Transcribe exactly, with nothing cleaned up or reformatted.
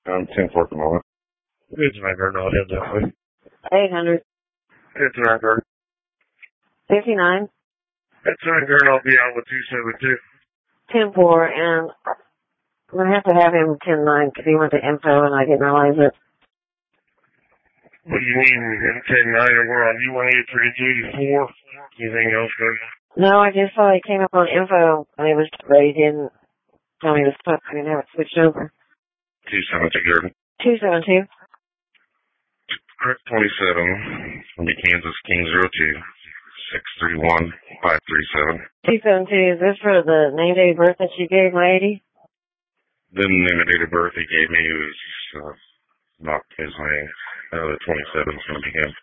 I'm ten four at the moment. It's my girl. I'll head that way. eight hundred. It's my girl. fifty-nine. It's my girl. I'll be out with two seven two. ten four, and I'm going to have to have him ten nine because he went to info and I didn't realize it. What do you mean, M ten nine, and we're on U one eighty-three G four? Anything else, good? No, I just saw he came up on info and he was ready. He didn't tell me to stop. I didn't have it switched over. two seven two, Jordan. two seven two. Correct twenty-seven. From the Kansas King zero two. six three one five three seven. two seven two, is this for the name, date of birth that you gave my eighty? The name and date of birth he gave me was uh, not his name. Uh, the twenty-seven is going to be him.